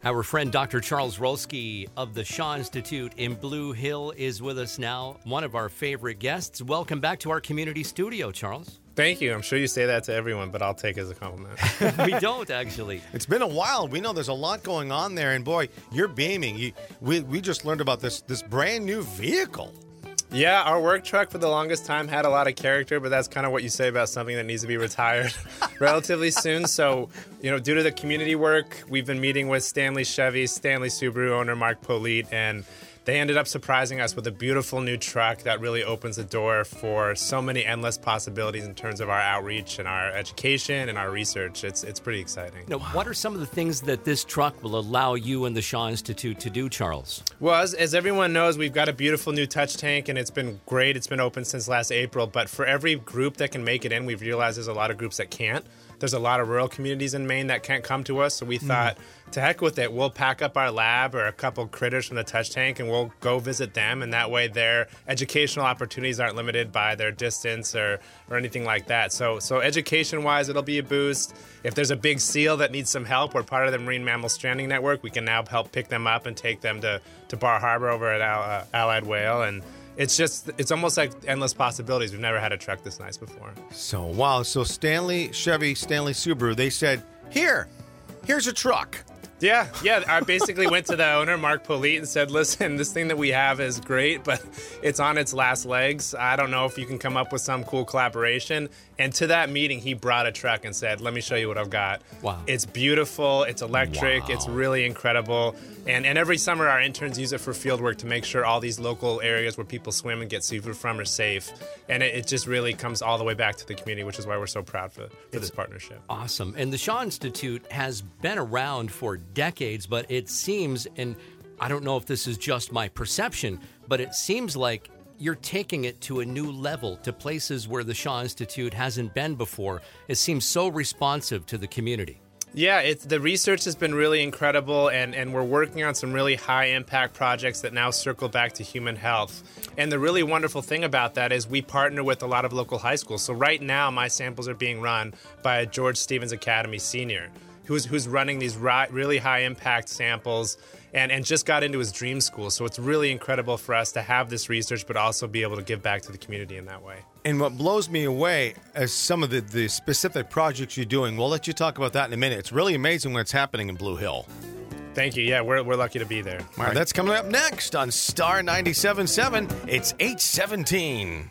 Our friend Dr. Charles Rolski of the Shaw Institute in Blue Hill is with us now, one of our favorite guests. Welcome back to our community studio, Charles. Thank you. I'm sure you say that to everyone, but I'll take it as a compliment. We don't, actually. It's been a while. We know there's a lot going on there, and boy, you're beaming. We just learned about this brand new vehicle. Yeah, our work truck for the longest time had a lot of character, but that's kind of what you say about something that needs to be retired relatively soon. So, due to the community work, we've been meeting with Stanley Chevy, Stanley Subaru owner Mark Polite, and they ended up surprising us with a beautiful new truck that really opens the door for so many endless possibilities in terms of our outreach and our education and our research. It's pretty exciting. Now, what are some of the things that this truck will allow you and the Shaw Institute to do, Charles? Well, as everyone knows, we've got a beautiful new touch tank, and it's been great. It's been open since last April, but for every group that can make it in, we've realized there's a lot of groups that can't. There's a lot of rural communities in Maine that can't come to us, so we thought, to heck with it, we'll pack up our lab or a couple critters from the touch tank and we'll go visit them, and that way their educational opportunities aren't limited by their distance or anything like that. So education-wise, it'll be a boost. If there's a big seal that needs some help, we're part of the Marine Mammal Stranding Network. We can now help pick them up and take them to Bar Harbor over at Allied Whale, and it's almost like endless possibilities. We've never had a truck this nice before. So, wow. So Stanley Chevy, Stanley Subaru, they said, here's a truck. Yeah. I basically went to the owner, Mark Polite, and said, listen, this thing that we have is great, but it's on its last legs. I don't know if you can come up with some cool collaboration. And to that meeting, he brought a truck and said, let me show you what I've got. Wow. It's beautiful. It's electric. Wow. It's really incredible. And every summer, our interns use it for field work to make sure all these local areas where people swim and get seafood from are safe. And it just really comes all the way back to the community, which is why we're so proud for this partnership. Awesome. And the Shaw Institute has been around for decades, but it seems, and I don't know if this is just my perception, but it seems like you're taking it to a new level, to places where the Shaw Institute hasn't been before. It seems so responsive to the community. Yeah, the research has been really incredible, and we're working on some really high-impact projects that now circle back to human health. And the really wonderful thing about that is we partner with a lot of local high schools. So right now, my samples are being run by George Stevens Academy Senior, who's running these really high-impact samples and just got into his dream school. So it's really incredible for us to have this research, but also be able to give back to the community in that way. And what blows me away is some of the specific projects you're doing. We'll let you talk about that in a minute. It's really amazing what's happening in Blue Hill. Thank you. Yeah, we're lucky to be there. All right, that's coming up next on Star 97.7. It's 8:17.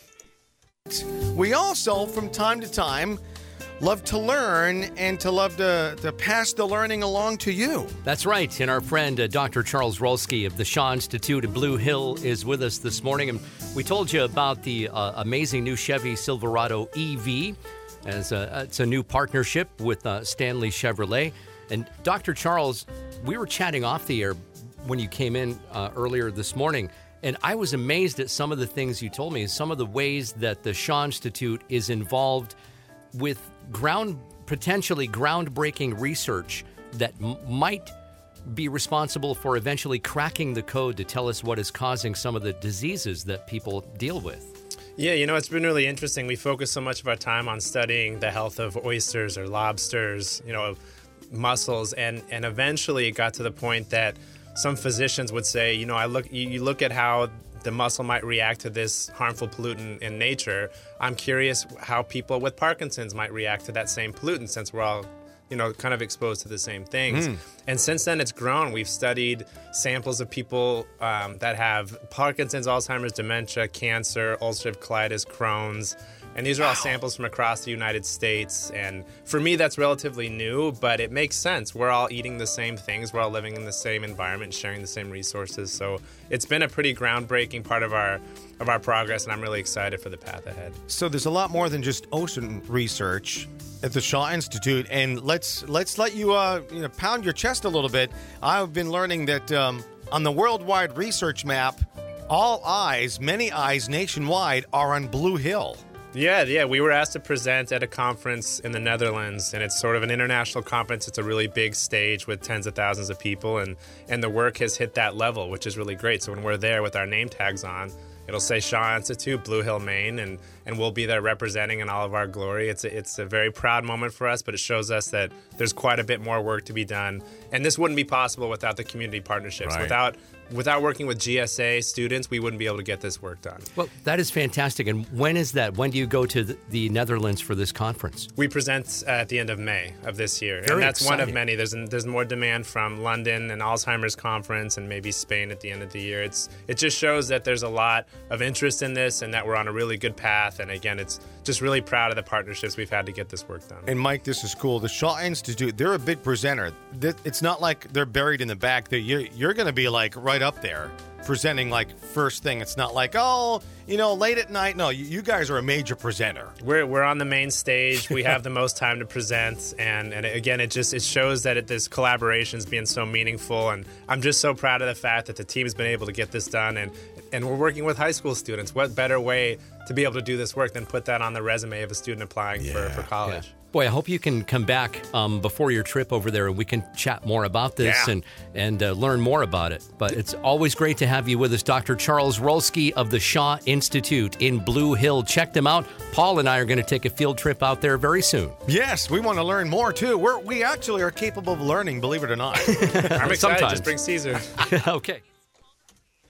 We also, from time to time, love to learn and to love to pass the learning along to you. That's right. And our friend, Dr. Charles Rolski of the Shaw Institute in Blue Hill is with us this morning. And we told you about the amazing new Chevy Silverado EV. It's a new partnership with Stanley Chevrolet. And Dr. Charles, we were chatting off the air when you came in earlier this morning. And I was amazed at some of the things you told me, some of the ways that the Shaw Institute is involved with potentially groundbreaking research that might be responsible for eventually cracking the code to tell us what is causing some of the diseases that people deal with. Yeah, it's been really interesting. We focus so much of our time on studying the health of oysters or lobsters, mussels, and eventually it got to the point that some physicians would say, you look at how the mussel might react to this harmful pollutant in nature. I'm curious how people with Parkinson's might react to that same pollutant, since we're all, kind of exposed to the same things. And since then, it's grown. We've studied samples of people that have Parkinson's, Alzheimer's, dementia, cancer, ulcerative colitis, Crohn's. And these are all samples from across the United States. And for me, that's relatively new, but it makes sense. We're all eating the same things. We're all living in the same environment, sharing the same resources. So it's been a pretty groundbreaking part of our progress, and I'm really excited for the path ahead. So there's a lot more than just ocean research at the Shaw Institute. And let's let you pound your chest a little bit. I've been learning that on the worldwide research map, many eyes nationwide are on Blue Hill. Yeah. We were asked to present at a conference in the Netherlands, and it's sort of an international conference. It's a really big stage with tens of thousands of people, and the work has hit that level, which is really great. So when we're there with our name tags on, It'll say Shaw Institute, Blue Hill, Maine, and we'll be there representing in all of our glory. It's a very proud moment for us, but it shows us that there's quite a bit more work to be done. And this wouldn't be possible without the community partnerships. Right. Without working with GSA students, we wouldn't be able to get this work done. Well, that is fantastic. And when is that? When do you go to the Netherlands for this conference? We present at the end of May of this year. Very and that's one of exciting. many. There's more demand from London and Alzheimer's conference and maybe Spain at the end of the year. It just shows that there's a lot of interest in this and that we're on a really good path. And again, it's just really proud of the partnerships we've had to get this work done. And Mike, this is cool. The Shaw Institute, they're a big presenter. It's not like they're buried in the back. You're going to be like right up there presenting like first thing. It's not like, late at night. No, you guys are a major presenter. We're on the main stage. We have the most time to present, and again, it shows that this collaboration is being so meaningful. And I'm just so proud of the fact that the team's been able to get this done, and we're working with high school students. What better way to be able to do this work than put that on the resume of a student applying for college? Yeah. Boy, I hope you can come back before your trip over there and we can chat more about this and learn more about it. But it's always great to have you with us, Dr. Charles Rolsky of the Shaw Institute in Blue Hill. Check them out. Paul and I are going to take a field trip out there very soon. Yes, we want to learn more, too. We actually are capable of learning, believe it or not. I'm excited. Sometimes. Just bring Caesar. Okay.